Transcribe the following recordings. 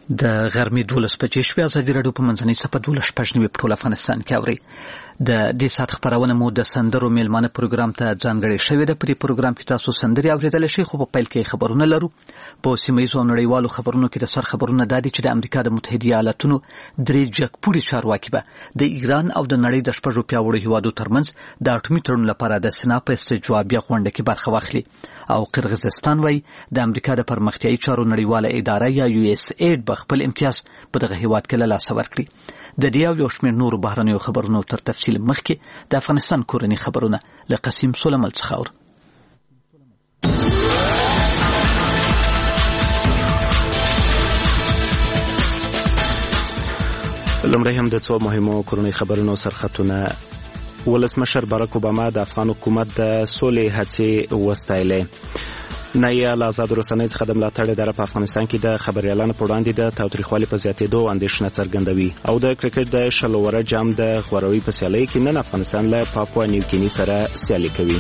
د غرمې 12 بجې شوې. ازادي راډیو په منځنۍ صفحه 12 په ټول افغانستان کې اوري. د دې ساعت خبرونه مو د سندرو میلمانه پروګرام ته ځانګړې شوې ده. په دې پروګرام کې تاسو سندري اوریدل شئ، خو په پیل کې خبرونه لرو. په سیمه‌یزو او نړیوالو خبرونو کې د سر خبرونه دادي چې د امریکا د متحده ایالاتونو درې جګپوړي چارواکي به د ایران او د نړۍ د شپږو پیاوړو هیوادو ترمنځ د اټومي تړون لپاره د سنا په استجوابیه غونډه کې برخه واخلي. او قرغیزستان وایي د امریکا د پرمختیایي چارو نړیواله اداره یا USAID به خپل امتیاز په دغه هیواد کې له لاسه ورکړي. د دې او یو شمېر نورو بهرنیو خبرونو تر تفصیل مخکې د افغانستان کورني خبرونه له قسیم سلیمان څخه اورو. لومړی هم د څو مهمو کورني خبرونو سرخطونه. ولسمشر باراک اوباما د افغان حکومت د سولې هڅې وستایلې. نایه له آزادو رسنیو څخه د ملاتړ اداره په افغانستان کې د خبریالانو په وړاندې د تاوتریخوالي په زیاتېدو اندېښنه څرګندوي. او د کرکټ د شلوره جام د غوروي په سیالۍ کې نن افغانستان له پاپوا نیوګیني سره سیالي کوي.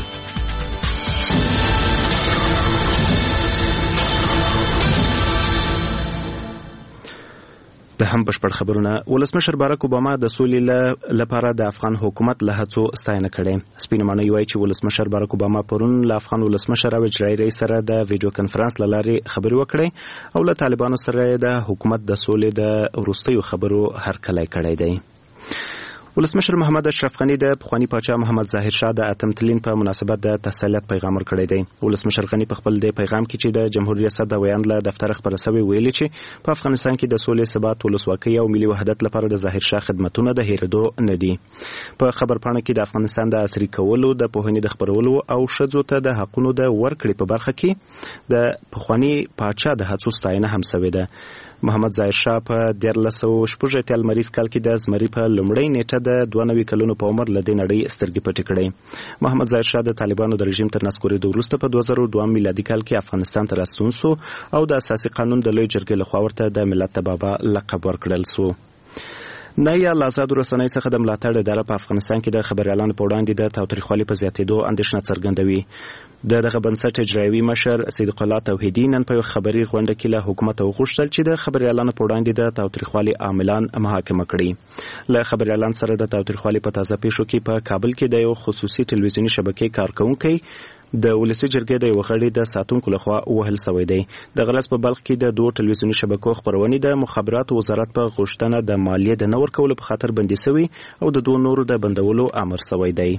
د هم بشپړ خبرونه. ولسمشر باراک اوباما د سولې لپاره د افغان حکومت له هڅو ستاینه کړې. سپینمانه وایي چې ولسمشر باراک اوباما پرون له افغان ولسمشر او اجرایي رئیس سره د ویډیو کانفرنس له لارې خبرې وکړې او له طالبانو سره د حکومت د سولې د وروستیو خبرو هرکلی کړی دی. ولسمشر محمد اشرف غنی د پخوانی پاچا محمد ظاهر شاه د اتم تلین په مناسبت د تسلیت پیغام ورکړی دی. ولسمشر غنی په خپل د پیغام کې چې د جمهوریت ریاست د ویاند له دفتر خبره سوی ویلي چې په افغانستان کې د سولې ثبات، ولسواکۍ او ملي وحدت لپاره د ظاهر شاه خدمتونه د هېرېدو نه دي. په خبرپاڼه کې د افغانستان د عصري کولو، د پوهنې د خپرولو او ښځو ته د حقونو د ورکړې په برخه کې د پخوانی پاچا د هڅو ستاینه هم سوې ده. محمد ظاهر شاه په 1386 لمریز کال کې د زمري په لومړۍ نیټه د 92 کلونو په عمر له دې نړۍ سترګې پټې کړې. محمد ظاهر شاه د طالبانو د رژیم تر نسکورېدو وروسته په 2002 میلادي کال کې افغانستان ته راستون سو او د اساسي قانون د لوی جرګې لخوا ورته د ملت د بابا لقب ورکړل سو. نایه له آزادو رسنیو څخه د ملاتړ اداره په افغانستان کې د خبریالانو په وړاندې د تاوتریخوالي په زیاتېدو اندېښنه څرګندوي. دغه بنسټ اجرایوي مشر صدیق الله توحیدي نن په خبري غونډه کې له حکومت وغوښتل چې د خبریالانو په وړاندې د تاوتریخوالي عاملان محاکمه کړي. له خبریالانو سره د تاوتریخوالي په تازه پیښو کې په کابل کې د یو خصوصي ټلویزیوني شبکې کارکونکي د ولسی جرګې د یو غړي د ساتونکو لخوا وهل شوی دی. د غلس په بلخ کې د دوه ټلویزیوني شبکو خبرونې د مخابراتو وزارت په غوښتنه د مالیې د نه ورکولو په خاطر بندي شوی او د دوه نورو د بندولو امر شوی دی.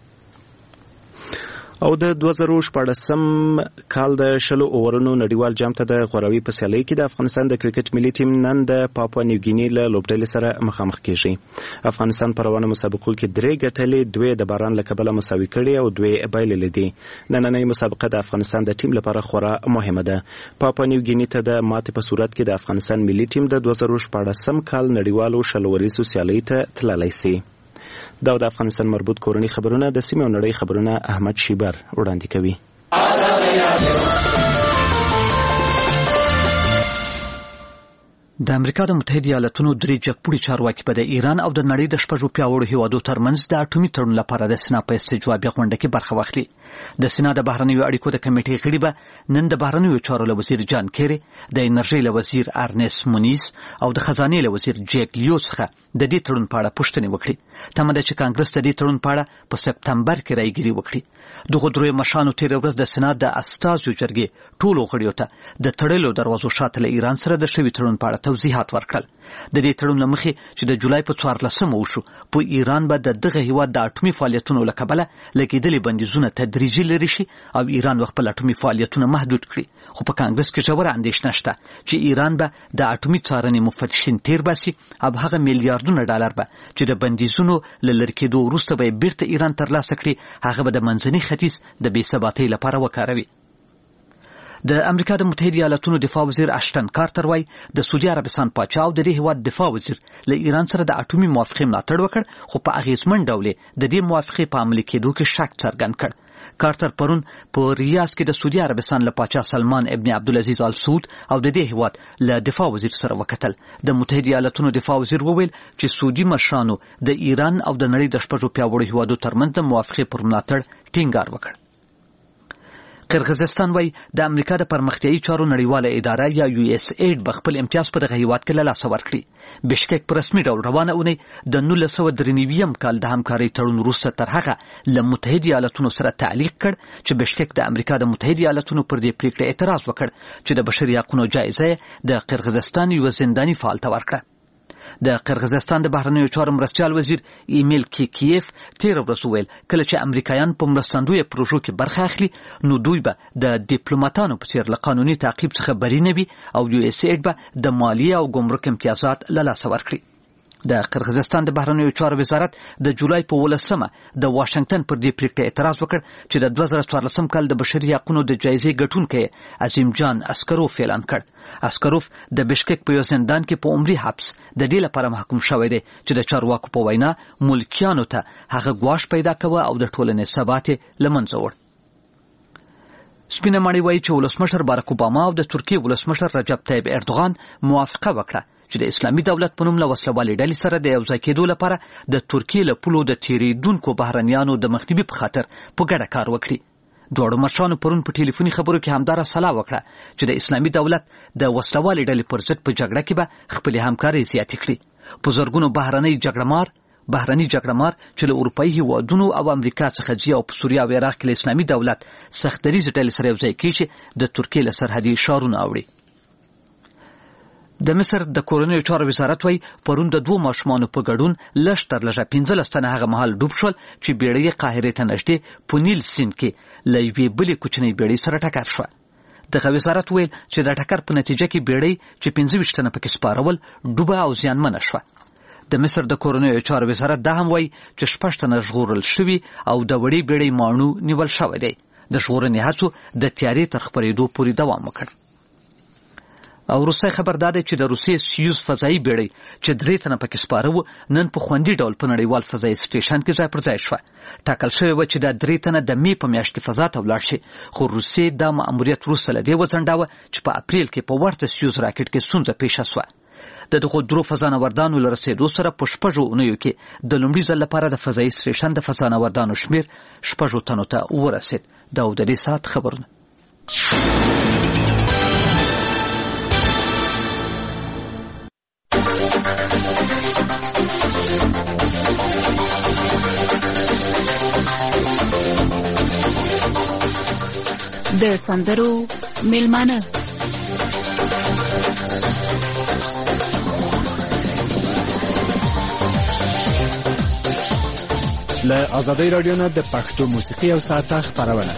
او د 2014 کال د شلو اورونو نړیوال جام ته د غوروي په سیالۍ کې د افغانستان د کرکټ ملي ټیم نن د پاپوا نیوګیني له لوبډلې سره مخامخ کیږي. افغانستان په روانه مسابقو کې 3 ګټلې، 2 د باران له کبله مساوي کړي او 2 بایللې دي. نننۍ مسابقه د افغانستان د ټیم لپاره خورا مهمه ده. پاپوا نیوګیني ته د ماتې په صورت کې د افغانستان ملي ټیم د 2014 کال نړیوالو شلوریزو سیالۍ ته تللی شي. دا د افغانستان مربوط کورني خبرونه د سیمې او نړۍ خبرونه احمد شیبر وړاندې کوي. د امریکا د متحده ایالاتونو درې جګپوړي چارواکي به د ایران او د نړۍ د شپږو پیاوړو هیوادو ترمنځ د اټومي تړون لپاره د سنا په استجوابیه غونډه کې برخه واخلي. د سنا د بهرنیو اړیکو د کمیټې غړي به نن د بهرنیو چارو له وزیر جان کیری، د انرژۍ له وزیر ارنس مونیز او د خزانې له وزیر جیک لیو څخه د دې تړون په اړه پوښتنې وکړي. تمه ده چې کانګرس د دې تړون په اړه په سپتمبر کې رايګيري وکړي. دغه درې مشانو تیر ورځ د سنا د استازو جرګې ټولو غړیو ته د تړلو دروازو شاته له ایران سره د شوي تړون په اړه توضیحات ورکړل. د دې تړون له مخې چې د جولای په 14 وشو، په ایران به د دغه هیواد د اټومي فعالیتونو له کبله لګېدلې بندیزونه تدریجي لري شي او ایران خپل اټومي فعالیتونه محدود کړي. خو په کانګرس کې ژوره اندېښنه شته چې ایران به د اټومي څارنې مفتشین تیر باسي او هغه میلیارډونه ډالر به چې د بندیزونو له لرې کېدو وروسته به بیرته ایران ترلاسه کړي هغه به د منځني ختیځ د بې ثباتۍ لپاره وکاروي. د امریکا د متحده ایالاتونو دفاع وزیر اشتن کارتر وایي د سعودي عربستان پاچا او د دې هیواد دفاع وزیر له ایران سره د اټومي موافقې ملاتړ وکړ، خو په اغیزمن ډول د دې موافقې په عملي کېدو کې شک څرګند کړ. کارتر پرون په ریاض کې د سعودي عربستان له پاچا سلمان ابن عبدالعزیز آل سعود او د دې هیواد له دفاع وزیر سره وکتل. د متحده ایالاتونو دفاع وزیر وویل چې سعودي مشرانو د ایران او د نړۍ د شپږو پیاوړو هیوادو ترمنځ د موافقې پر ملاتړ ټینګار وکړ. قرغیزستان وای د امریکا د پرمختیایي چارو نړیواله اداره یا USAID بخپل امتیاز په دغه هیواد کې له لاسه ورکړي. بشکک په رسمي ډول روانه اونۍ د 1993 کال د همکارۍ تړون وروسته تر هغه له متحده ایالاتونو سره تعلیق کړ چې بشکک د امریکا د متحده ایالاتونو پر دې پریکړه اعتراض وکړ چې د بشري حقوقو جایزه د قرغیزستان یو زنداني فعال ته ورکړه. د قرغیزستان د بهرنیو چارو مرستیال وزیر ایمیل کیکیف تیر ورځ ویل کله چې امریکایان په مرستندوی پروژو کې برخه اخلي نو دوی به د ډیپلوماټانو په څیر له قانوني تعقیب څخه بری نه وي او USAID به د مالیه او ګمرک امتیازات له لاسه ورکړي. د قرغیزستان د بهرنیو چارو وزارت د جولای په 18 د واشنگټن پر دې پریکړه اعتراض وکړ چې د 2014 کال د بشري حقوقو د جایزې ګټونکي عظیم جان اسکروف اعلان کړ. اسکروف د بشکک په یو زندان کې په عمري حبس د دې لپاره محکوم شوی دی چې د چارواکو په وینا ملکیانو ته هغه ګواښ پیدا کوي او د ټولنې ثبات له منځه وړي. سپینه ماڼۍ وایي چې ولسمشر باراک اوباما او د ترکیې ولسمشر رجب طیب اردوغان موافقه وکړه چې د اسلامي دولت په نوم له وسلوالې ډلې سره د یوځای کېدو لپاره د ترکیې له پولو د تیریدونکو بهرنیانو د مخنیوي په خاطر په ګډه کار وکړي. دواړو مشرانو پرون په ټلیفوني خبرو کې همداره سلا وکړه چې د اسلامي دولت د وسلوالې ډلې پر ضد په جګړه کې به خپلې همکارۍ زیاتې کړي. په زرګونو بهرني جګړهمار چې له اروپایي هیوادونو او امریکا څخه ځي او په سوریه او عراق کې له اسلامي دولت سختدریزې ډلې سره یوځای کېږي د ترکیې له سرحدي ښارونو اوړي. د مصر د کورنیو چارو وزارت وایي پرون د 2 ماشومانو په ګډون لږ تر لږه 15 تنه هغه مهال ډوب شول چې بیړۍ قاهرې ته نږدې په نیل سیند کې له یوې بلې کوچنۍ بیړۍ سره ټکر شوه. دغه وزارت ویل چې د ټکر په نتیجه کې بیړۍ چې 25 تنه پکې سپارول ډوبه او زیانمنه شوه. د مصر د کورنیو چارو وزارت دا هم وایي چې 6 تنه ژغورل شوي او د وړې بیړۍ ماڼو نیول شوی دی. د ژغورنې هڅو د تیارې تر خپرېدو پورې دوام وکړ. او روسي خبر داده چې د روسي سیوز فضایي بیړۍ چې 3 تنه پکې سپاره وو نن په خوندي ډول په نړیوال فضایي سټیشن کې ځای پر ځای شوه. ټاکل شوی و چې د 3 تنه د می په میاشت کې فضا ته ولاړ شي خو روسي دا مأموریت وروسته له دې وځنډاوه چې په اپریل کې په ورته سیوز راکټ کې ستونزه پیښه شوه. د دغو درو فضانوردانو له رسېدو سره په 6 اونیو کې د لومړي ځل لپاره د فضایي سټیشن د فضانوردانو شمیر 6 تنو ته ورسېد. دا د دې ساعت خبرونه. د سندرو میلمانه له آزادۍ رادیو نه د پښتو موسیقي او ساعته خپرونه.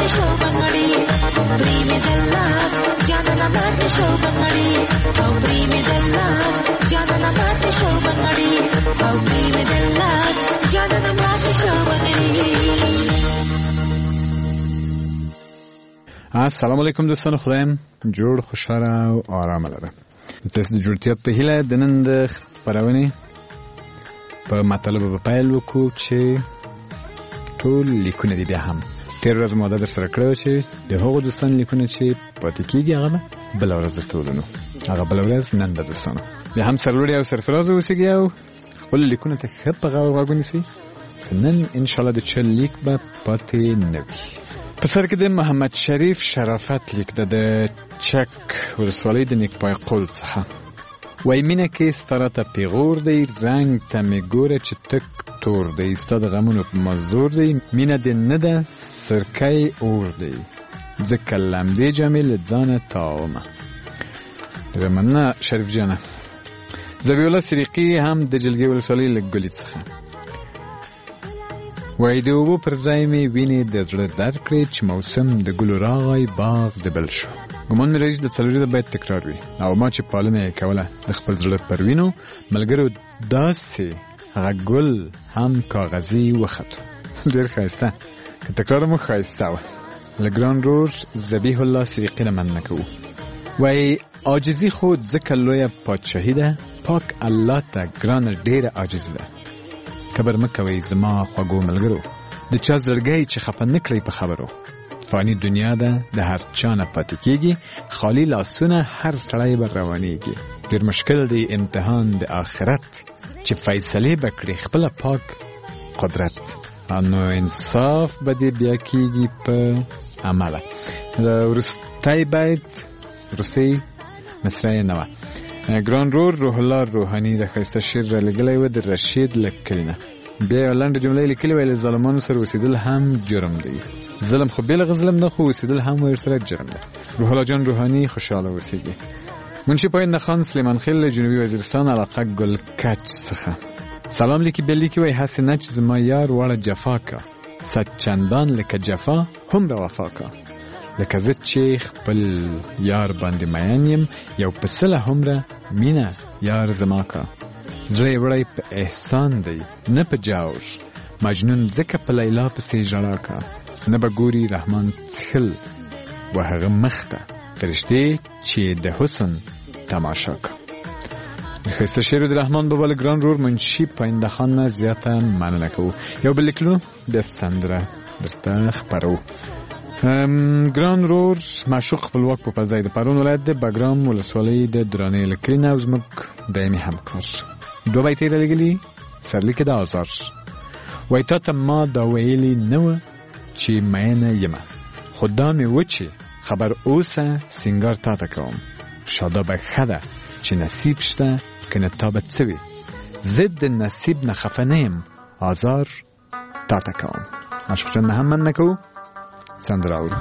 ಮಾತೆ ಶೋಭಂಗಡಿ ಪ್ರೇಮದಲ್ಲ ಜಾನನ ಮಾತೆ ಶೋಭಂಗಡಿ ಪ್ರೇಮದಲ್ಲ ಜಾನನ ಮಾತೆ ಶೋಭಂಗಡಿ ಪ್ರೇಮದಲ್ಲ ಜಾನನ ಮಾತೆ ಶೋಭಂಗಡಿ. السلام علیکم دوستان، خدایم جوړ خوشاله او آرام لره. تاسو د جوړتیا په هیله د نن د خبرونه په مطلب په پیل وکړو چې ټول لیکونه دي. بیا هم تیر ورځ ماده در سره کړو چې د هغو دوستان لیکونه چې پاتې کیږي هغه بل ورځ ټولنو هغه بل ورځ نن د دوستانو بیا هم سرلوړي او سرفراز اوسېږي او خپل لیکونه ته ښه په غور ونیسئ. نن ان شاء الله د چل لیک به پاتې نه وي. په سر کې د محمد شریف شرافت لیک د چک ولسوالۍ د نیکپای قول څخه وای مینه کې ستاره ته پیغور دی، رنگ ته می ګوره چې تک تور دی، ستا د غمونو په مزور دی، مینه دې نه ده سرکۍ اور دی، ځکه لمدې جامې له ځانه تاومه. ډېره مننه شریف جانه. ذبیح الله سریقي هم د جلګې ولسوالۍ له ګلي څخه وای د اوبو پر ځای مې وینې د زړه درد کړې چې موسم د ګلو راغی باغ د بل شو. ګمان مې لري چې د څلوري باید تکرار وي او ما چې پالنه یې کوله د خپل زړه پر وینو ملګرو داسې هغه ګل هم کاغذي وخته. ډېر ښایسته، که تکرار مو ښایسته وه. له ګران رور ذبیح الله سریقي نه مننه کوو. وای عاجزي خو ځکه لویه پادشاهي ده، پاک الله ته ګرانه ډېره عاجزي ده. کبر مکوئ زما خوږو ملګرو، د چا زړګی چې خفه نه کړئ په خبرو. فانی دنیا ده د هر چا نه پاتې کېږي، خالی لاسونه هر سړی به روانېږي. ډېر مشکل دی امتحان د آخرت چې فیصلې به کړي خپله پاک قدرت، نو انصاف به دې بیا کېږي په عمله. د وروستی بیت روسۍ مصره یې نه وه. ګران رور روح الله روحاني د ښایسته شعر را لګلی و د رشید له کلي نه. بیا یې لنډه جمله لیکلې وه، له ظالمانو سره اوسېدل هم جرم دی. ظلم خو بېله ظلم نه، خو اوسېدل هم ورسره جرم دی. روح الله جان روحاني خوشحاله اوسېږي. منشي پاینده خان سلیمان خیل له جنوبي وزیرستان علاقه ګل کچ څخه سلام لیکي. بیا لیکي وایي هسې نه چې زما یار واړه جفا کا، صد چندان لکه جفا هومره وفا کا، لکه زه چې خپل یار باندې مین یم، یو په سله هومره مینه یار زما کا. زړه یې وړی په احسان دی نه په جوش، مجنون ځکه په لیلا پسې ژړا کا. نه به ګوري رحمان څښل و هغه مخ ته فرشتې چې د حسن تماشا کا. ښایسته شعر د رحمان بابا له ګران رور منشي پاینده خان نه زیاته مننه کوو. یو بل لیکلو د سندره درته خپرو. ګران رور معشوق خپلواک په پلځای د پرون ولایت د بګرام ولسوالۍ د درانې له کلي نه او زموږ دایمي همکار 2 بیت یې رالیږلي. سرلیک د آزار وایي تا ته ما دا ویلي نه وه چې مینه یمه، خو دا مې و چې خبر اوسه سینګار تا ته کوم. شادابه ښه ده چې نصیب شته که نه تا به څه وي، زه د نصیب نه خفه نه یم، آزار تا ته کوم. عاشق جان نه هم مننه کوو. سندره اورو.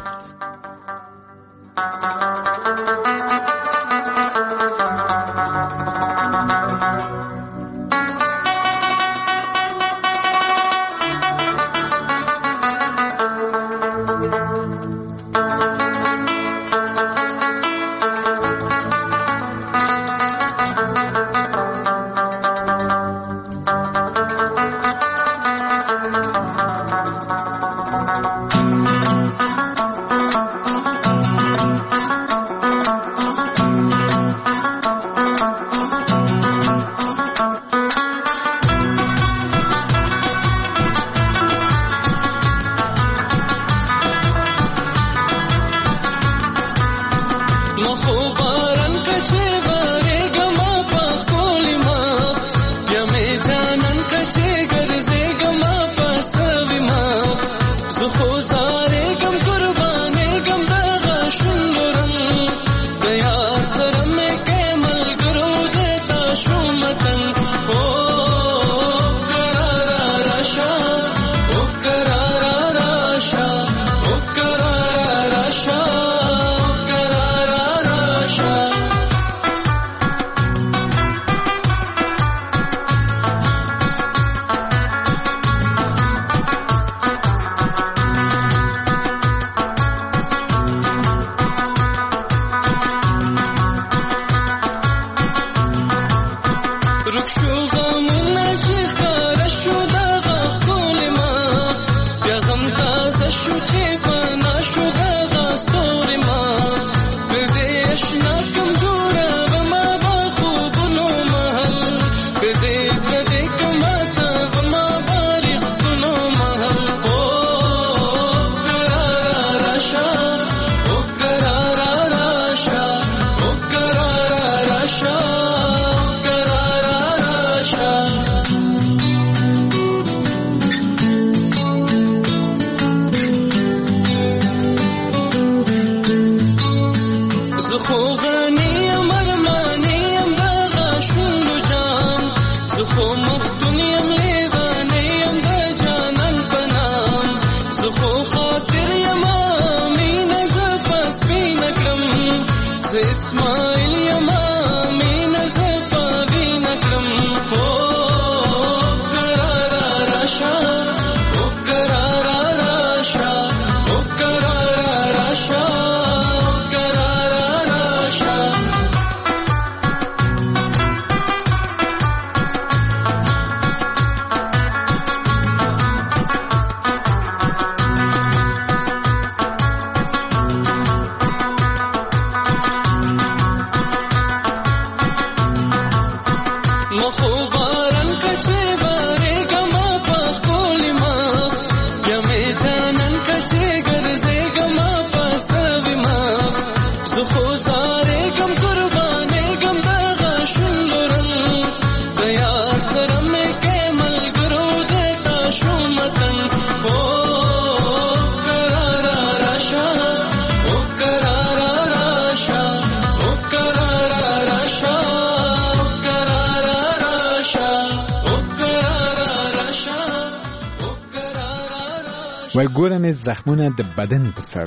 وای ګورم زخمونه د بدن په سر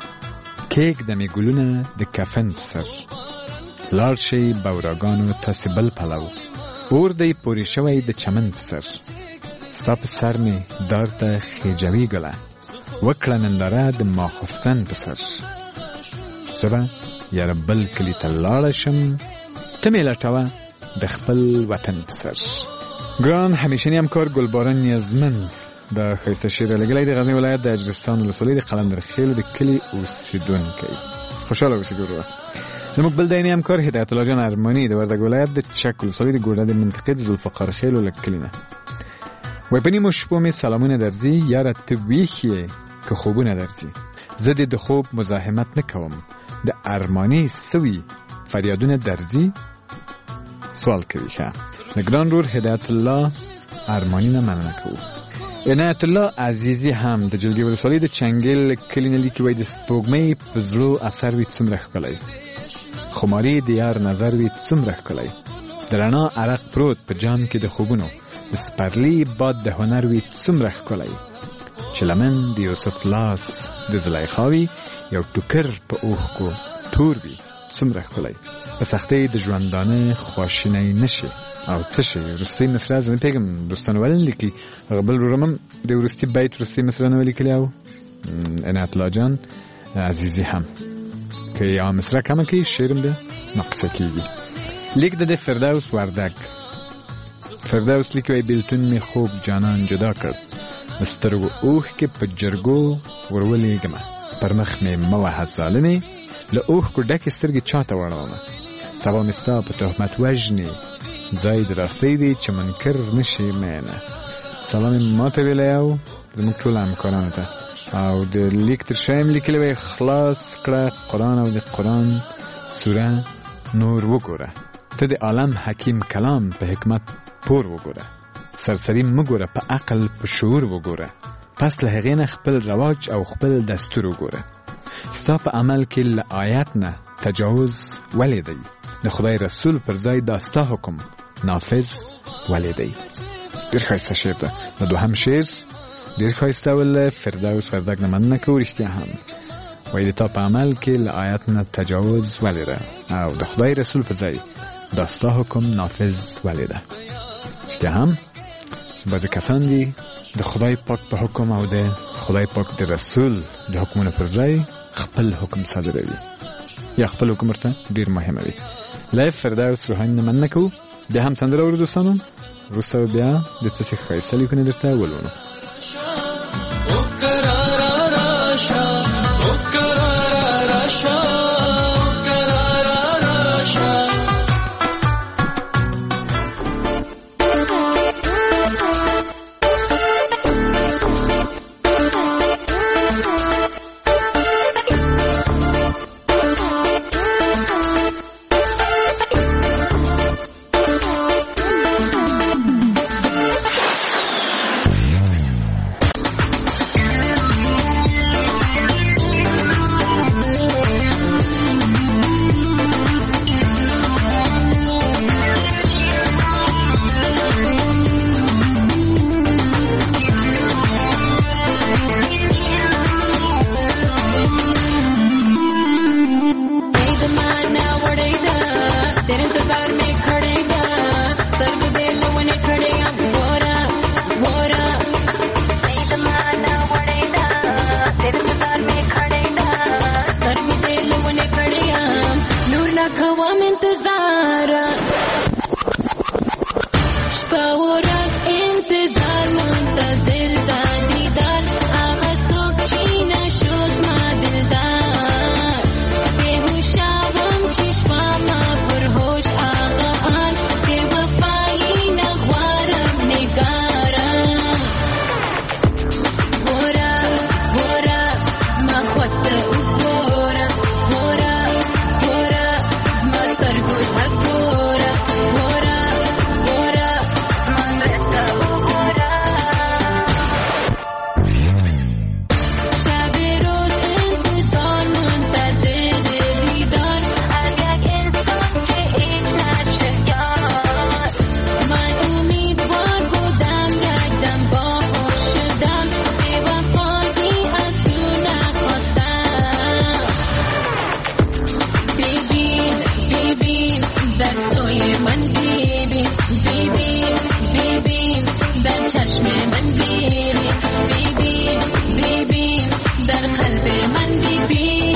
کېک د می ګلونه د کفن په سر لاړ شي بوراګانو تاسې بل پلو اور دی پورې شوی د چمن په سر ستا په سر مې دار ته خېجوي ګله وکړه ننداره د ماخستن په سر زه یاره بل کلي ته لاړه شم ته مې لټوه د خپل وطن په سر ګران همیشنی همکار ګلباران نیازمن د ښایسته شعر لګلی د غزني ولایت د اجرستان ولسوالۍ د قلندرخېلو د کلي اوسېدونکی خوشحاله اوسئ ګورو زموږ بل دیني همکار هدایت الله جان ارماني د وردګ ولایت د چک ولسوالۍ د ګوډه د منطقې د ذوالفقار خېلو له کلي نه وایي په نیمو شپو مې سلامونه درځي یاره ته ویښ یې که خوبونه درځي زه دې د خوب مزاحمت نه کوم د ارماني سوي فریادونه درځي سوال کوي ښه د ګران رور هدایت الله ارماني نه مننه کوو عنایت الله عزیزی هم د جلگی ولسوالی د چنگل کلی نه لیکي وای د سپوږمۍ په زړه اثر وي څومره ښکلی خماري د یار نظر وي څومره ښکلی د رڼا عرق پروت په جام کې د خوبونو د سپرلی باد د هنر وي څومره ښکلی چې لمن د یوسف لاس د زلیخا وي یو ټوکر په اوښکو تور وي څومره ښکلی په سختۍ د ژوندانه خواشینی نشي او څه شي وروستۍ مصره زه نه پوهېږم دوستانو ولې نه لیکي هغه بل ورور هم د وروستي بیت وروستۍ مصره نه ولیکلې او عنایت الله جان عزیزي هم که یوه مصره کمه کوي شعر هم بیا ناقصه کېږي لیک د فردوس وردګ فردوس لیکي وایي بېلتون مې خوب جانان جدا کړ د سترګو اوښکې په جرګو ورولېږمه پر مخ مې مه وهه ظالمې له اوښکو ډکې سترګې چا ته واړومه سبا مې ستا په تهمت وژنې ځای د راستۍ دی چې منکر نشي مینه سلام ما ته ویلی او زموږ ټولو همکارانو ته او د لیک تر شا هم لیکلی وی خلاص کړه قرآن او د قرآن سوره نور وګوره ته د عالم حکیم کلام په حکمت پور وګوره سرسری مګوره په عقل په شعور وګوره پس له هغې نه خپل رواج او خپل دستور وګوره ستا په عمل کې له آیت نه تجاوز ولې دی د خدای رسول پر ځای دا ستا حکم نافذ ولې دی ډېر ښایسته شعر ده د دوهم شعر ډېر ښایسته ول فردوس وردګ نه مننه کوو رښتیا هم وایي د تا په عمل کې له آیت نه تجاوز ولې ده او د خدای رسول پر ځای دا ستا حکم نافذ ولې ده رښتیا هم بعضې کسان دي د خدای پاک په حکم او د خدای پاک د رسول د حکمونو پر ځای خپل حکم صادروي یا خپل حکم ورته ډېر مهمه وي لایف فردوس روحاني نه مننه کوو بیا هم سندره اورو دوستانو وروسته بیا د څه ښایسته لیکونه درته ولولو من ببین ببین در قلب من ببین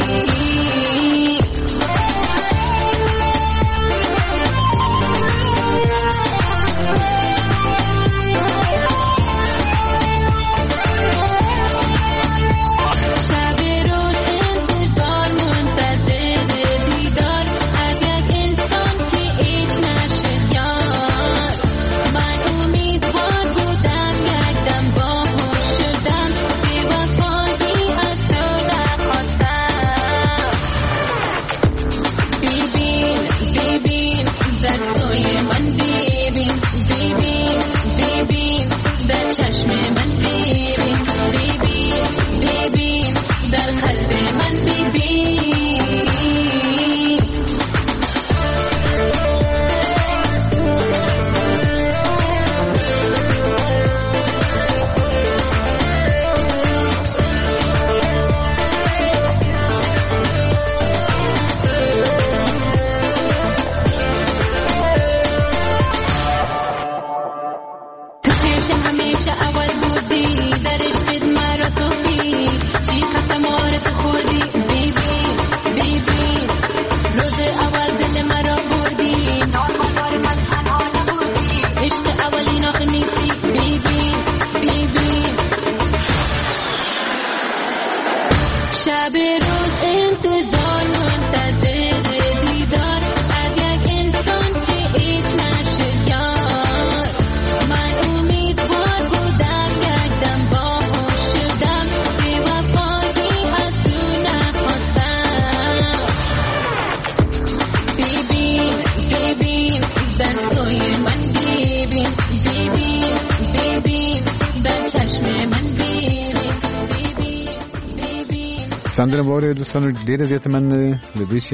سندره واره دوستانو ډیره زیاته مننه د دې چې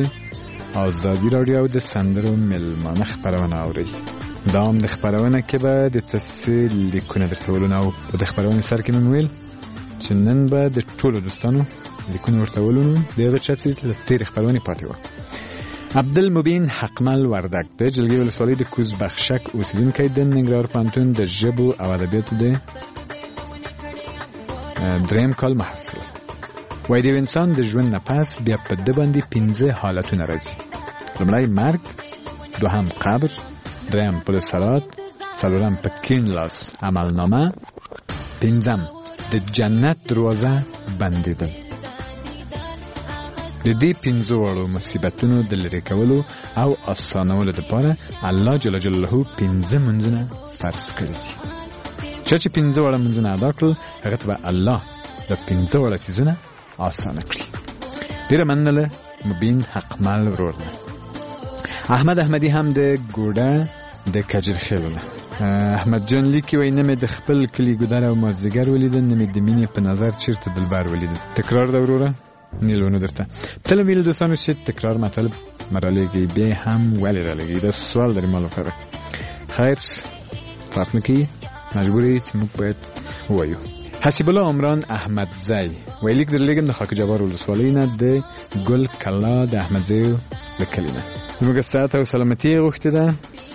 ازادي راډیو د سندرو ملمانه خبرونه اوري دا هم د خبرونه کې به د تفصیل لیکونه درته ولونه او د خبرونه سر کې مې ویل چې نن به د ټولو دوستانو لیکونه ورته ولونه دغه چا چې د تیر خبرونه پاتې و عبدالمبین حقمل وردک د جلګې ولسوالۍ د کوز بخشک اوسیدونکی د ننګرهار پوهنتون د ژبو او ادبیاتو د دریم کال محصل وای د انسان د ژوند نه پس بیا په د باندې 15 حالتونه راځي لومړی مرګ دوهم قبر دریم پل صراط څلورم په کیڼ لاس عملنامه پنځم د جنت دروازه بندېدل د دې 15 وړو مصیبتونو د لرې کولو او اسانولو لپاره الله جل جلاله 15 منځونه فرض کړي دي چې 15 وړو منځونه ادا کړل هغه ته الله د 15 وړو چیزونه آسانه کړی ډیره مننه مبین حقمل ورورنه احمد احمدی هم د ګوډه د کجر خیلونه احمد جان لیکي وای نه مې د خپل کلی ګودر او مازدیګر ولیدل نه مې د مینې په نظر چیرته دلبر ولیدل تکرار دا وروره نیلونه درته تل ویل دوستانو چې تکرار مطلب مرالېږي به هم ولی رالېږي دا سوال درې مالو خبره خیر فاطمه کی مجبوری چې موږ باید وایو حسیب الله عمران احمد زی ویلیک در لګم د خاک جبار ولسوالۍ نه د ګل کلا د احمد زی لکلینه موږ ستاسو سلامتی غوښته ده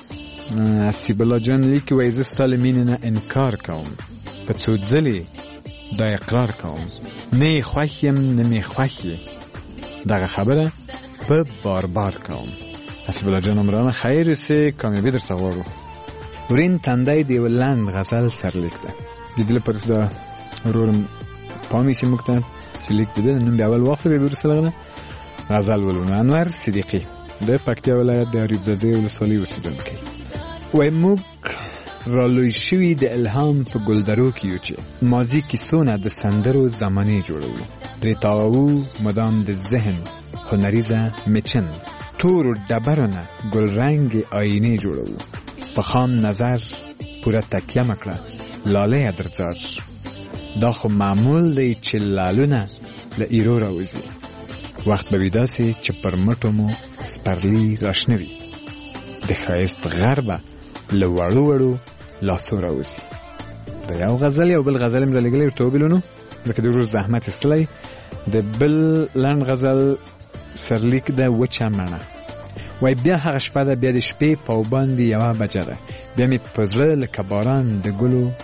حسیب الله جان لیکي وای زه ستاسو مینه نه انکار کوم په څو ځلې دا اقرار کوم نه خوښیم نه می خوښي دغه خبره په بار بار کوم حسیب الله جان عمران خیر سه کامیابی درته غواړو ورین تندای دی ولند غزل سرلیک ده د دې لپاره دا ورورم پامی سي مکتب چې لیک ده نن بیا اول واخله به ورسره غزل ولونه انور صدیقی د پکتیا ولایت د اریب دزې ولسوالۍ اوسیدونکی وای موږ رالوی شوی د الهام په ګلدرو کې یو چې ماضی کیسونه د سندرو زمانه جوړو درې تاو مدام د ذهن هنریزه مچن تور دبرونه ګل رنگ آینه جوړو په خام نظر پورا تکیه مکړه لاله درځار دا خو معمول دی چې لالونه له ایرو راوځي وخت به ویداسي چې پر مټو مو سپرلی راشنوي د خایست غربه له وړو وړو لاسو راوځي دا یو غزل یو بل غزل مې لګلې توبلونو ځکه د ورځ زحمت استلای د بل لن غزل سرلیک د وچه معنی وای بیا هغه شپه ده بیا د شپې په باندې یو بجه ده بیا مې پزړه لکه باران د ګلو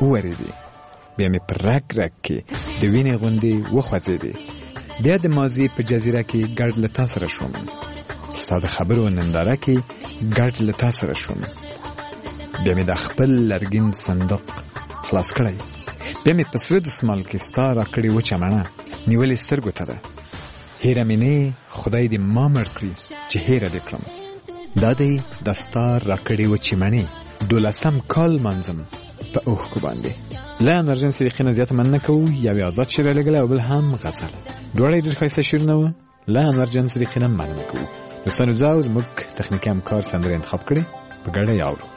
وورېدې. بیا مې په رګ رګ کې د وینې غوندې وخوځېدې. بیا د ماضي په جزیره کې ګډ له تا سره شوم. ستا د خبرو ننداره کې ګډ له تا سره شوم. بیا مې د خپل لرګین صندوق خلاص کړی. بیا مې په سره دسمال کې ستا راکړې وچه مڼه نیولې سترګو ته ده. هیره مې نه، خدای دې ما مړ کړي چې هیره دې کړم. دا دی د ستا راکړې وچې مڼې 12 کال منظم په اوښکو باندې. لا انرژن سریخي نه زیاته مننه کوو. یو آزاد شعر لګله او بل هم غزل. دواړه ډېر ښایسته شعرونه وه. لا انرژن سریخي نه مننه کوو. دوستانو زه زموږ تخنیکي همکار سندره انتخاب کړې، په ګډه یې اورو.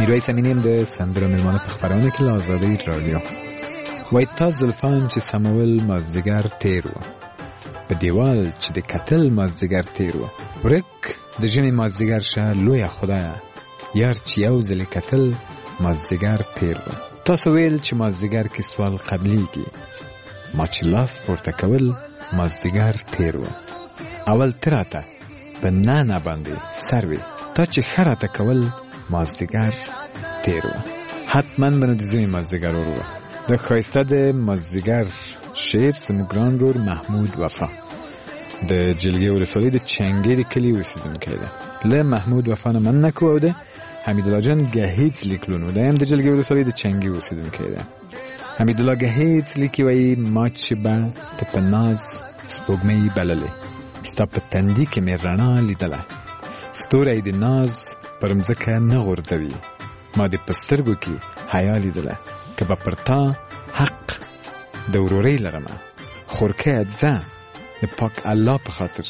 میرویس امینی د سندرو میلمانه په خپرونه کې له آزادۍ رادیو وای تا زلفان چې سمول مازدیګر تیر و په دیوال چې د کتل مازدیګر تیر و ورک د ژمي مازدیګر شه لویه خدایه یار چې یو ځلې کتل مازدیګر تیر و تاسو ویل چې مازدیګر کې سوال قبلیږي ما چې لاس پورته کول مازدیګر تیر و اول تراته په نه باندې سروي تا چې خراته کول مازدیګر تیر و حتما بنو د ژمي مازدیګر ورو د خایسته د مازدیګر شعر زموږ ګران ورور محمود وفا د جلگه ولسوالۍ د چنګې د کلي اوسیدونکی دی له محمود وفا نه مننه کوو او د حمیدالله جان ګهیځ لیکلونو دی هم د جلگه ولسوالۍ د چنګې اوسیدونکی دی حمیدالله ګهیځ لیکي وایي ما چې به ته په ناز سپوږمۍ بللې ستا په تندي کې مې رڼا لیدله ستوری د ناز پر مځکه نه غورځوي ما د په سترګو کې حیا لیدله که به پر تا حق د ورورۍ لرمه خورکیه ځه د پاک الله په خاطر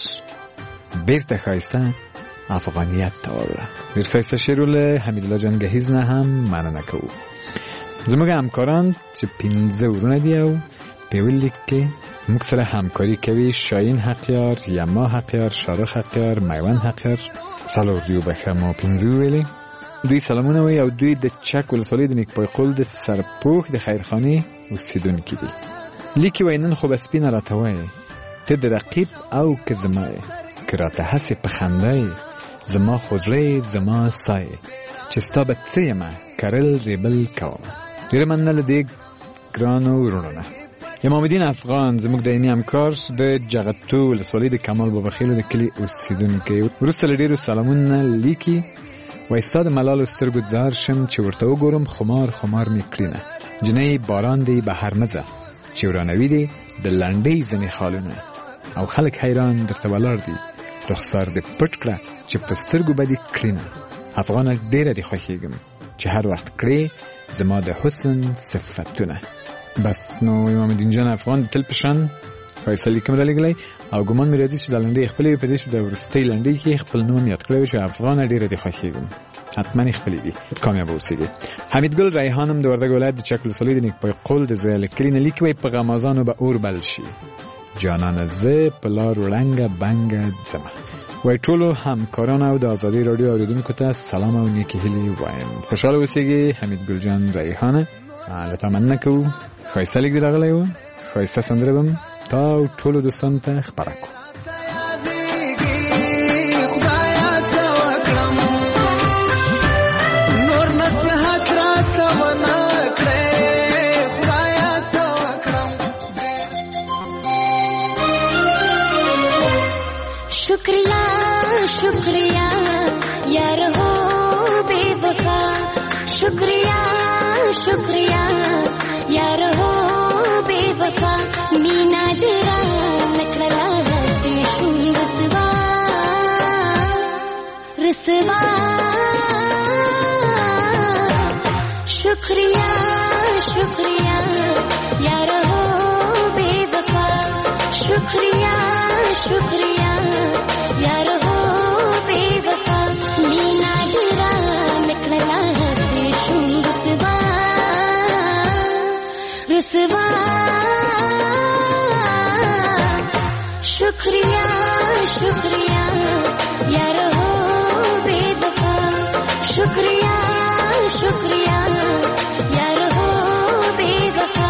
بیرته ښایسته افغانیت ته وړه ډېر ښایسته شعر له حمیدالله جان ګهیځ نه هم مننه کوو زموږ همکاران چې 15 ورونه دي او په یو لیک کې موږ سره همکاري کوي شاهین حقیار یما حقیار شارخ حقیار میوند حقیار څلور دیو بخه ما 15 ویلې دوی سلامونه وایي او دوی د چک ولسوالۍ د نیکپای قول د سرپوښ د خیرخانې اوسیدونکي دي لیکي وایي نن خو به سپینه راته وایي ته د رقیب او که زما یې که راته هسې په خندا یې زما خو زړه زما ساه یې چې ستا به څه یمه کرل ریبل کومه ډېره مننه له دې ګرانو وروڼو نه امام الدین افغان زموږ دایمي همکار د جغتو ولسوالۍ د کمال بابا خیلو د کلي اوسیدونکی وروسته له ډېرو سلامونه لیکي وایي ستا د ملالو سترګو ځار شم چې ورته وګورم خمار خمار مې کړینه جنۍ باران دی بهر مه ځه چې ورانوي دی د لنډۍ ځینې خالونه او خلک حیران درته ولاړ دي رخسار دې پټ کړه چې په سترګو به دې کړینه افغانه ډېره دې خوښېږم چې هر وخت کړې زما د حسن صفتونه بس نو امام الدین جان افغان د تل په شان ښایسته لیکم رالیږلی او ګمان مې راځي چې دا لنډۍ خپلې په دې چې د وروستۍ لنډۍ کې خپل نوم هم یاد کړی وي چې افغانه ډېره دې خوښېږم حتما یې خپلېږي کامیابه اوسېږي حمیدګل ریحان هم د وردګ ولایت د چک ولسوالۍ د نیکپای قول د زویه له کلي نه لیکي وایي په غمازانو به اور بل شي جانانه زه په لار وړنګه بنګه ځمه وایي ټولو همکارانو او د آزادۍ راډیو اورېدونکو ته سلام او نیکې هیلې وایم خوشحاله اوسېږي حمیدګل جان ریحانه له تا مننه کوو ښایسته لیک دې راغلی و ښایسته سندره به م تا او ټولو دوستانو ته خپره کړو शुक्रिया शुक्रिया यार हो बेवफा शुक्रिया शुक्रिया यार हो बेवफा मीना तेरा नकला है शुम रसवा रसवा शुक्रिया शुक्रिया यार हो बेवफा शुक्रिया शुक्रिया यार हो बेवफा मीना तेरा नकला है शुम रसवा रसवा शुक्रिया शुक्रिया यार हो बेवफा शुक्रिया शुक्रिया यार हो बेवफा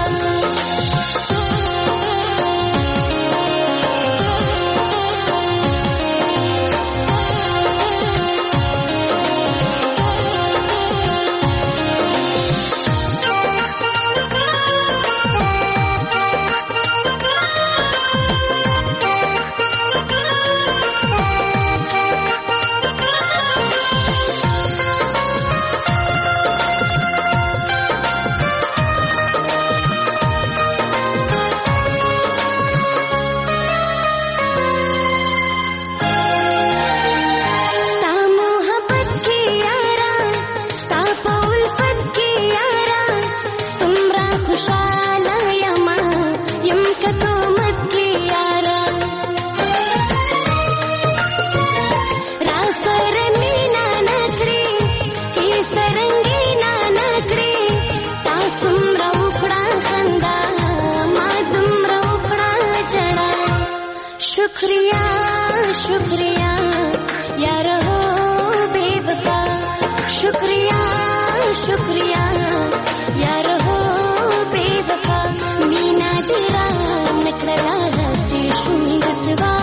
शुक्रिया शुक्रिया यार हो बेवफा शुक्रिया शुक्रिया यार हो बेवफा मीना तेरा नकला हते शुंगसवा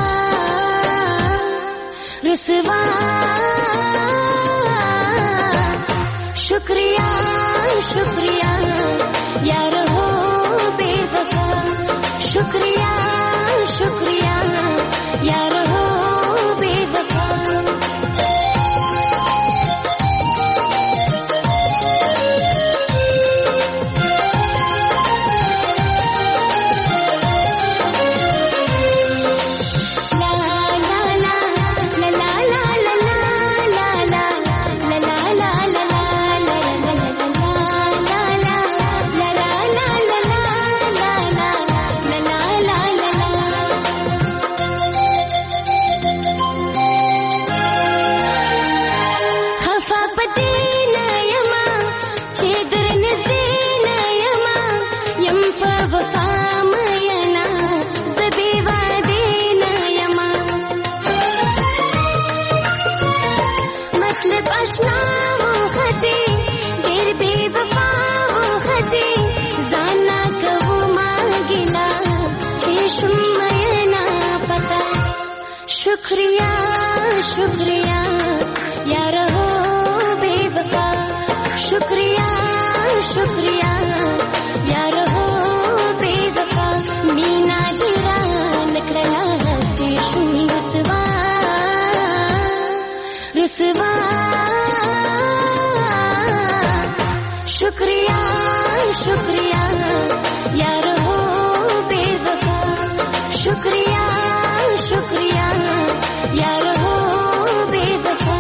रुसवा शुक्रिया शुक्रिया यार हो बेवफा शुक्रिया शुक्रिया यार हो बेवफा शुक्रिया शुक्रिया यार हो बेवफा शुक्रिया शुक्रिया यार हो बेवफा मीना तेरा नकला हते शुंगसवा रुसवा शुक्रिया शुक्रिया यार हो बेवफा शुक्रिया शुक्रिया यार हो बेवफा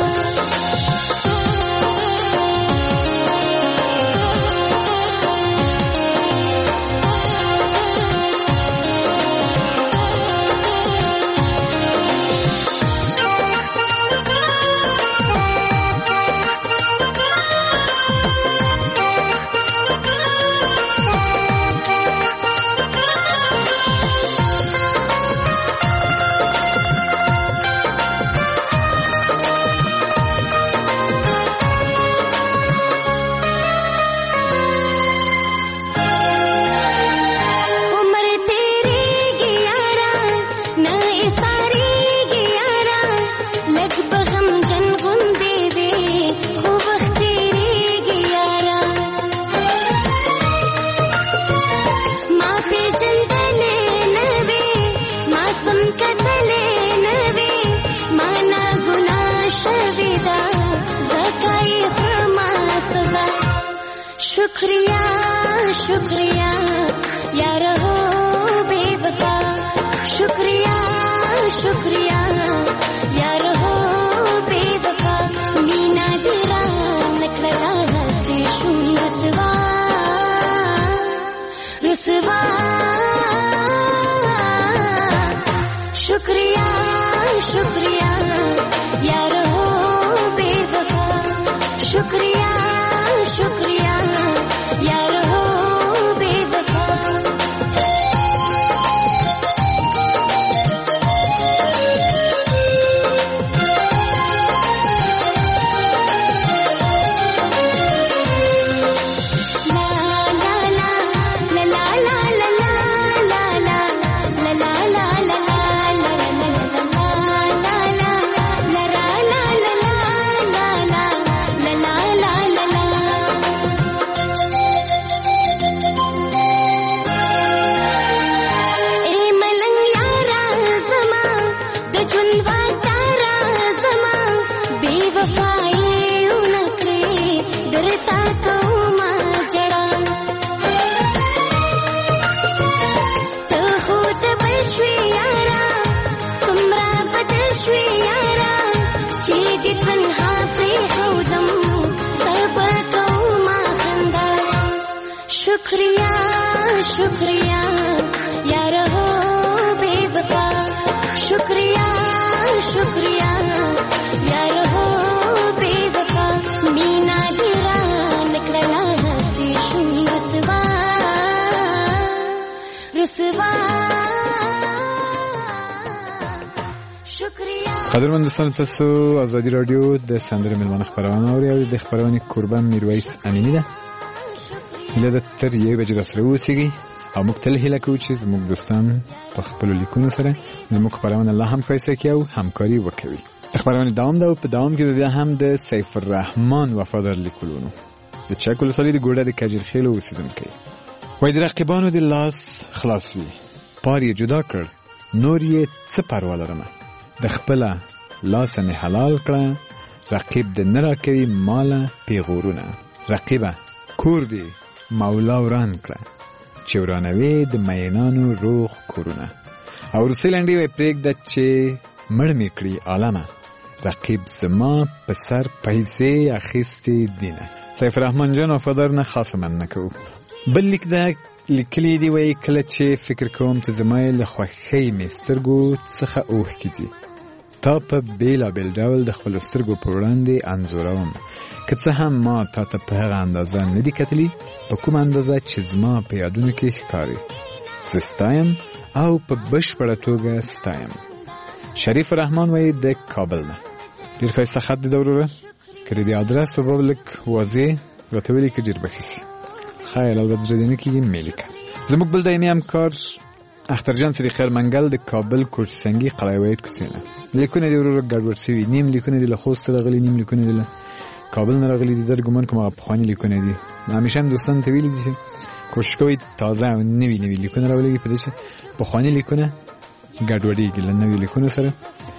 शुक्रिया शुक्रिया यार हो बेवफा शुक्रिया शुक्रिया यार हो बेवफा मीना तेरा नकला हते शुंगसवा रुसवा शुक्रिया शुक्रिया यार हो बेवफा शुक्रिया शुक्रिया यार हो बेवफा शुक्रिया शुक्रिया यार हो बेवफा शुक्रिया शुक्रिया यार हो बेवफा मीना तेरा नकला हते शुंगसवा रुसवा قدرمن دوستان، تاسو ازادي رادیو د سندره ملمانه خبرونه اورئ او د خبرونه قربان میرویس امینی ده. هله تر یوه بجې راسره اوسئ او موږ تل هیله کوو چې زموږ دوستان په خپلو لیکونو سره زموږ خبرونه الله هم ښایسته کړي او همکاري وکړي. خبرونه دوام ده او په دوام کې بیا هم د سیف الرحمن وفادار لیکلونو د چک ولسوالۍ د ګوډه د کجرخیلو اوسیدونکی وایي د رقیبانو د لاس خلاص وي، پار یې جدا کړ، نور یې څه پروا لرمه، د خپله لاسه مې حلال کړه، رقیب د نه راکوي ماله پیغورونه، رقیبه کور دی مولا وران کړه چې ورانوي د مینانو روغ کورونه. او روسي لنډۍ وایي پرېږده چې مړ مې کړي عالمه، رقیب زما په سر پیسې اخیستې دینه. سیف الرحمن جان وفادار نه خاصه مننه کوو. بل لیک ده لیکلی دی وایي کله چې فکر کوم چې زما له خوښۍ مې سترګو څخه اوښکې ځي، تا په بېلابېل ډول د خپلو سترګو په وړاندې انځوروم، که څه هم ما تا ته په هغه اندازه نه دي کتلي په کومه اندازه چې زما په یادونو کې ښکاري. زه ستایم او په بشپړه توګه ستایم. شریف الرحمن وایي د کابل نه. ډېر ښایسته خط دی وروره، که د ادرس په باب لږ واضح راته ولیکې ډېر به ښه شي. خیر البته زړه دې نه کېږي مې لیکه. زموږ بل دایمي همکار اخترجان سری خیر منګل د کابل کوټسنګي قلعه وحید کوڅې نه. لیکونه دې وروره ګډوډ شوي، نیم لیکونه دې له خوست راغلي، نیم لیکونه دې له کابل نه راغلي دي. در ګمان کوم هغه پخواني لیکونه دي. همیشه هم دوستانو ته ویلي دي چې کوشش کوئ تازه او نوي لیکونه راولېږئ، په دې چې پخواني لیکونه ګډوډېږي له نوي لیکونو سره.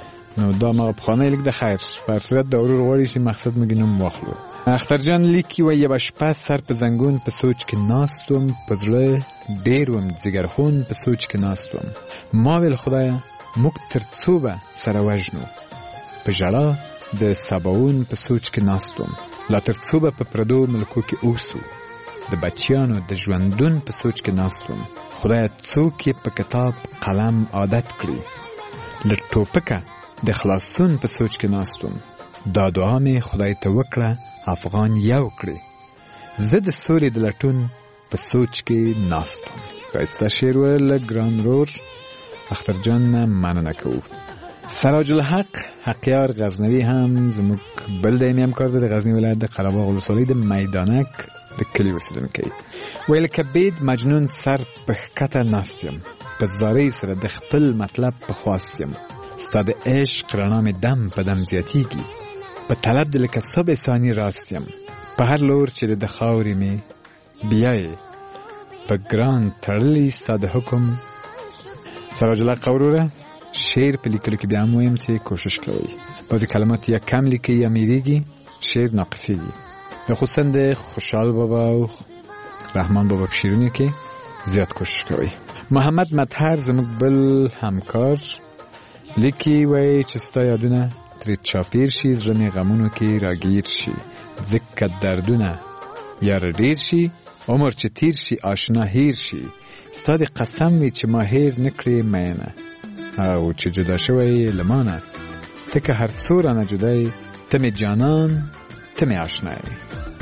نو دا مغه پخوانی لیک د خیر په صورت د ورور غواړي چې مقصد مګ نوم واخلو. اخترجان لیکي وایي یوه شپه سر په زنګون په سوچ کې ناست وم، په زړه ډېر وم ځګرخون په سوچ کې ناست وم، ما ویل خدایه موږ تر څو به سره وژنو، په ژړا د سباون په سوچ کې ناست وم، لا تر څو به په پردو ملکو کې اوسو، د بچیانو د ژوندون په سوچ کې ناست وم، خدایه څوک یې په کتاب قلم عادت کړي، له ټوپکه د خلاصون په سوچ کې ناست وم، دا دعا مې خدای ته وکړه افغان یو کړي، زه د سولې د لټون په سوچ کې ناست وم. ښایسته شعر ویل ګران رور اخترجان نه مننه کوو. سراج الحق حقیار غزنوي هم زموږ بل دایمي همکار دی د غزني ولایت د قره باغ ولسوالۍ د میدانک د کلي اوسېدونکی. ویل که بید مجنون سر په ښکته ناست یم، په زارۍ سره د خپل مطلب په خواست یم، ستا د عشق رڼا مې دم په دم زیاتیږي، په طلب د لکه صبح ثاني راست یم، په هر لور چې د خاورې مې بیایې په ګران تړلی ستا د حکم. سراج الحق وروره شعر په لیکلو کې بیا هم وایم چې کوشش کوئ، بعضې کلمات یا کم لیکئ یا میریږي، شعر ناقصېږي. خصوصا د خوشحال بابا او رحمان بابا په شعرونو کې زیات کوشش کوئ. محمد مطهر زموږ بل همکار لیکي وایي چې ستا یادونه ترې چاپیر شي، زړه مې غمونو کې راګیر شي، ځکه دردونه یاره ډېر شي، عمر چې تیر شي آشنا هیر شي، ستا د قسم وي چې ما هیر نه کړې مینه، او چې جدا شوی له مانه، ته که هر څو رانه جدای، ته مې جانان ته مې آشنا یې.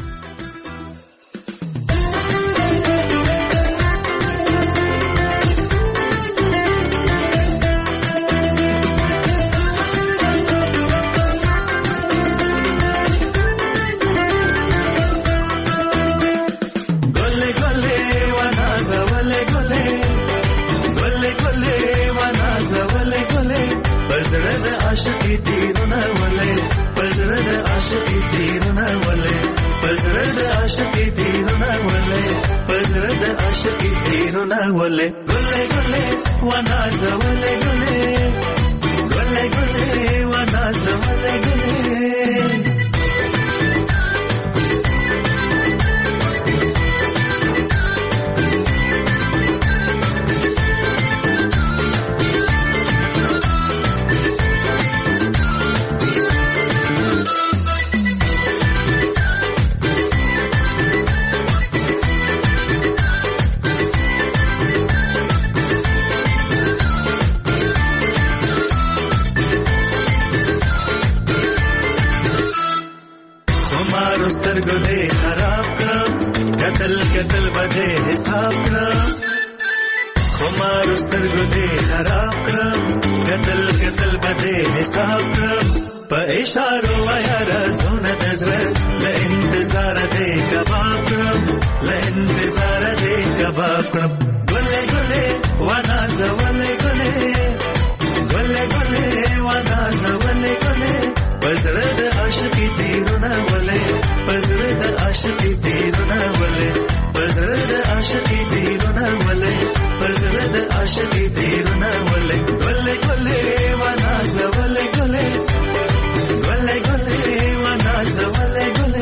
Gole gole wanaza wale gole wanaza wale gole. कतल बदे हिसाब करम खुमार स्तरगो दे खराब करम कतल बदे حساب کړم په اشارو ویا رازونه د زړه له انتظار دې کباب کړم له انتظار دې کباب کړم ګلې ګلې ونازولې ګلې ګلې ګلې ونازولې ګلې پزړه د عاشقي تیرونه ولې پزړه د عاشقي تیرونه ولې پزړه د عاشقي تیرونه ولې پزړه د عاشقي تیرونه ولې ګلې ګلې ونازولې ګلې ګلې ګلې ونازولې ګلې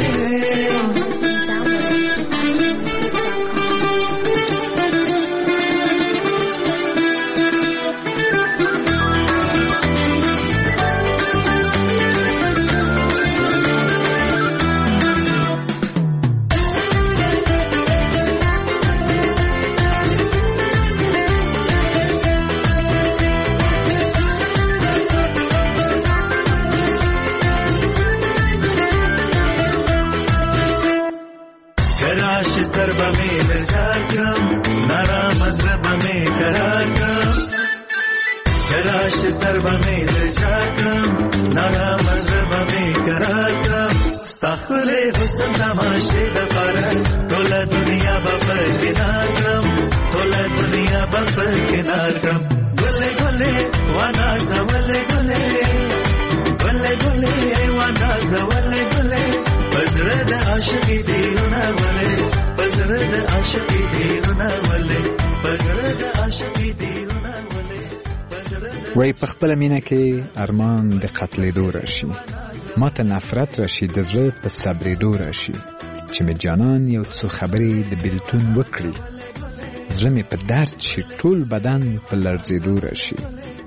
سربا میں درجاکرم نارام مذربا میں قرارکرم کراش سربا میں درجاکرم نارام مذربا میں قرارکرم استخل حسن تماشے دپارا تولا دنیا باپر کنارکرم تولا دنیا باپر کنارکرم گلے گلے وانا زولے گلے گلے گلے وانا زولے گلے پزړه د عاشقي دیونه ولې پزړه د عاشقي دیونه ولې پزړه د عاشقي دیونه ولې وای په خپل مینه کې ارمان د قتلېدو راشي ماته نفرت راشي د زړه په صبرېدو راشي چې مې جانان یو څو خبرې د بیلتون وکړي زړه مې په درد شي ټول بدن په لړزېدو راشي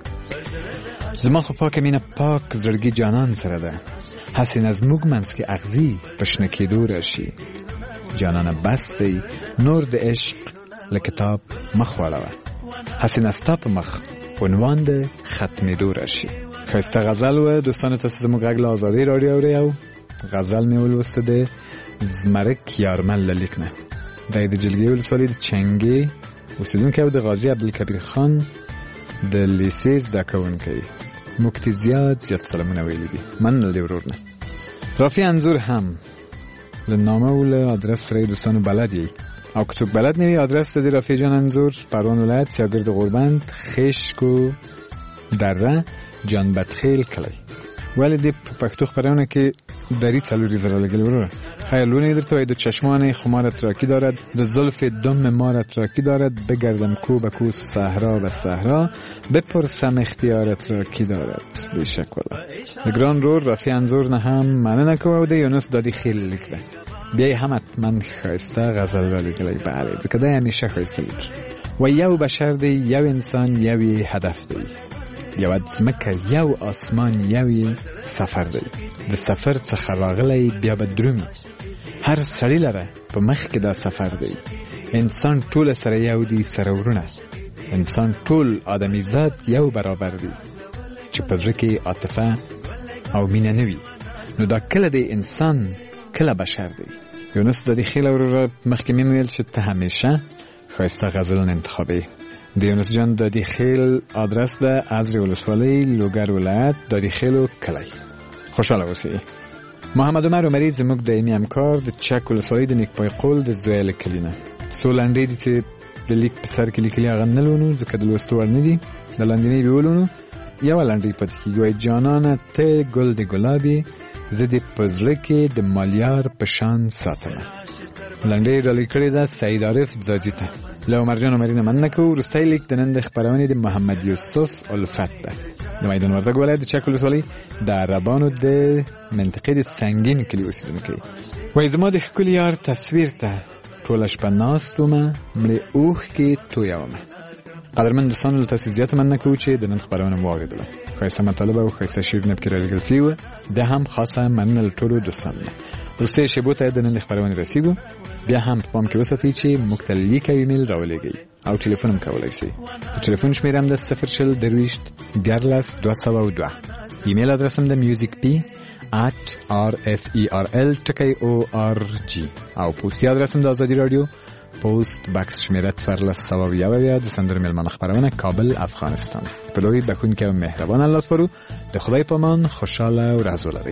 زما خو پاکه مینه پاک زړګي جانان سره ده هسې نزموږ منځ کې اغزي په شنه کېدو راشي جانانه بس دی نور د عشق له کتاب مخ واړوه هسې نه ستا په مخ عنوان د ختمېدو راشي ښایسته غزل و دوستانو تاسو زموږ غږ له ازادۍ راډیو اورئ او غزل مې ولوسته د زمرک یارمل له لیک نه دی د جلګې ولسوالۍ د چنګې اوسېدونکی او د غازي عبدالکبیر خان د لیسې زده کوونکی موږ ته زیات سلامونه ویلي دي مننه دی ورور نه رافی انځور هم له نامه و له آدرس سره دوستانو بلد یی او که څوک بلد نه وي آدرس د رافی جان انځور پروان ولایت سیاګرد غوربند خشکو دره جان بدخیل کلی ولی دی پښتو خبرونه کې دری څلوری زره لګل ورور خیالونه درته وای د چشمان خمارت راکی دارد د زلف دم مارت راکی دارد بگردم کو به کو صحرا و صحرا بپرسم اختیارت راکی دارد بیشک والا د ګران رور رافی انځور نه هم مننه کوو د یونس دادی خیلی لیکله بیا هم حتما ښایسته غزل ولیکلی بله ځکه دی همیشه ښایسته لیکي و یو بشر دی یو انسان یو هدف دی یو ځمکه یو آسمان یو سفر دی د سفر څخه راغلی بیا به درومي هر سړی لره په مخ کې دا سفر دی انسان ټول سره یو دی سره ورونه انسان ټول آدمی ذات یو برابر دی چې په زړه کې عاطفه او مینه نه وي نو دا کله دی انسان کله بشر دی یونس د دې خیل ورور مخکې مې ویل چې ته همیشه ښایسته غزلونه انتخابوي د یونس جان د دې خیل آدرس ده ازری ولسوالۍ لوګر ولایت د دې خیلو کلی خوشاله اوسئ محمد عمر عمری زموږ دایمي همکار د چک ولسوالۍ د نیکپای قول د زویل کلی نه څو لنډې دي چې د لیک په سر کې لیکلي هغه نه لولو ځکه د لوستو وړ نه دي د لاندنۍ به ولولو یوه لنډۍ پاتې کېږي وایي جانانه ته ګل د ګلابي زه دې په زړه کې د مالیار په شان ساتمه لنډۍ ډالۍ کړې ده سعید عارف ځاځي ته له عمرجان عمري نه مننه کوو وروستی لیک د نن د خپرونې د محمد یوسف الفت ده د میدان وردګ ولایت د چک ولسوالۍ د عربانو د منطقې د سنګین کلي اوسېدونکی وایي زما د ښکلي یار تصویر ته ټوله شپه ناست ومه مړې اوښکې تویومه قدرمن دوستانو له تاسې زیاته مننه کوو چې د نن خپرونه مو واورېدله ښایسته مطالبه او ښایسته شعرونه پکې رالیږل سوي وه دا هم خاصه مننه له ټولو دوستانو نه وروستیو شیبو ته د نن د خپرونې رسیږو بیا هم په پام کې وساتئ چې موږ ته لیک او ایمیل راولېږئ او ټلیفون هم کولی شئ د ټلیفون شمېره هم د 0 ایمیل ادرس هم د musicp@rferl.org او پوسټي ادرس هم د ازادي راډیو پوسټ بکس شمیره 1400 د سندرو میلمانه خبرونه کابل افغانستان. په لوی بخونکي او مهربان الله سپارو. د خدای په امان خوشاله ورځ ولرئ.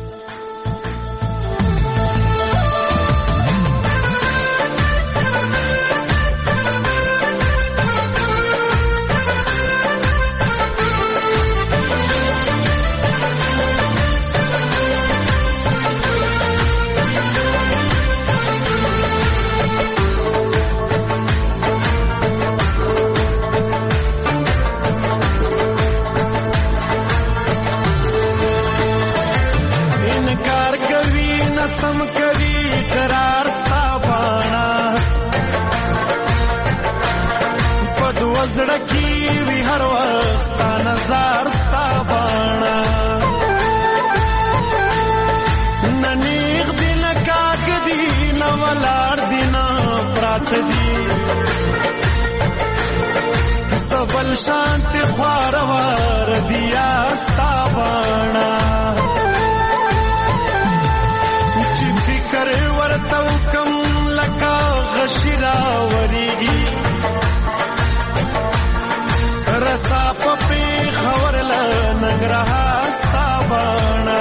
सबल शांति ख्वारवार दिया स्तावाना चिंती करे वर्तव कम लका गशिरावरी रसा पपे खवरल नगरहा स्तावाना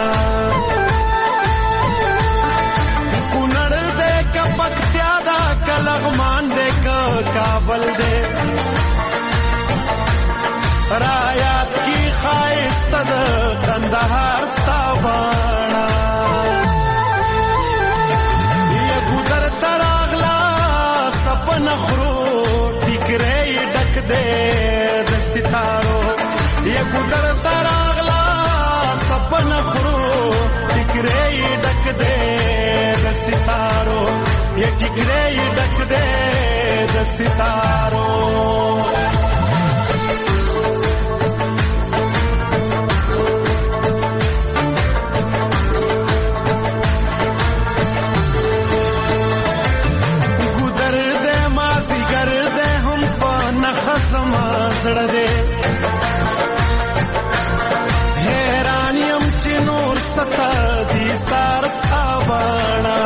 कुनड़ दे का पक्त्यादा कलगमान दे का काबल दे रायात की खाइस्त कंदहार स्तावाना ये गुदर तरागला सपन खरो टिकरे डक दे दस्तारो ये गुदर तरागला सपन खरो टिकरे डक दे दस्तारो ये टिकरे डक दे दस्तारो दे हैरानियम चिनूर सता दी सार सावाना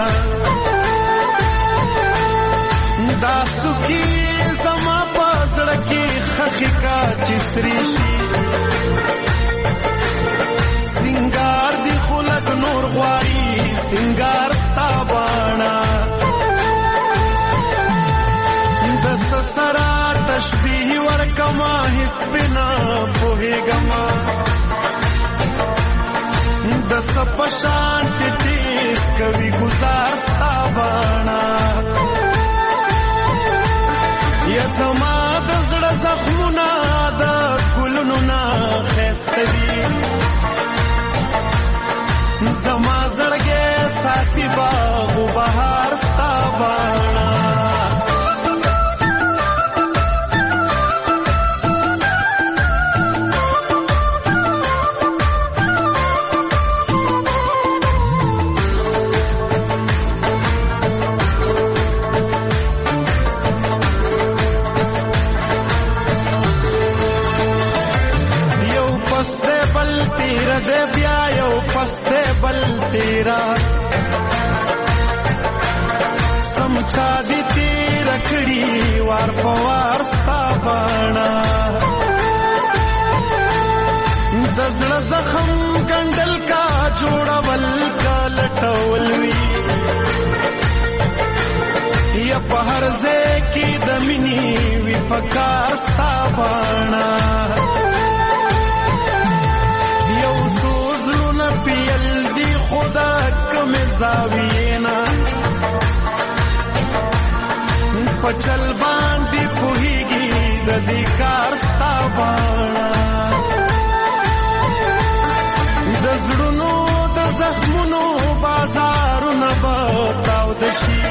दासु की जमा पासड़ की खखिका चिसरीशी सिंगार दी खुलक नूर ग्वारी सिंगार सावाना दस सरा तशबीह वर्कमा हिस्बिना पोहेगमा दस पशांत तेज कवि गुजार सावाना यसमा दजड़ जख्मुना दा गुलनुना खैस्तवी जमा जड़गे साथी बागु बहार सावाना दे ब्यायो पस्ते बल तेरा समझा दी रखड़ी वार पवार सावाना दजड़ जखम गंडल का जोड़ावल का लटवलवी या पहर जे की दमिनी विपकार सावाना पियल दी खुदा कम जावीना पचल बांधी पुहीगी दधिकार सावाना दजड़ुनो द जख्मुनो बाजारू न बताओ दशी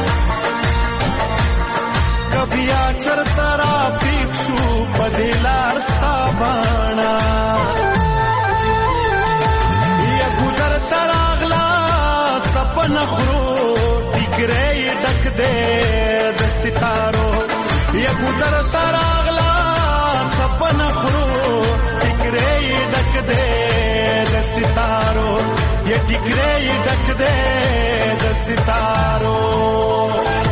कभी आचर तरा पीक्षु बदिलार सावाना गुदर तरागला सपन खरो टिकरे डक दे दस्तारो ये गुदर तरागला सपन खरो टिकरे डक दे दस्तारो ये टिकरे डक दे दस्तारो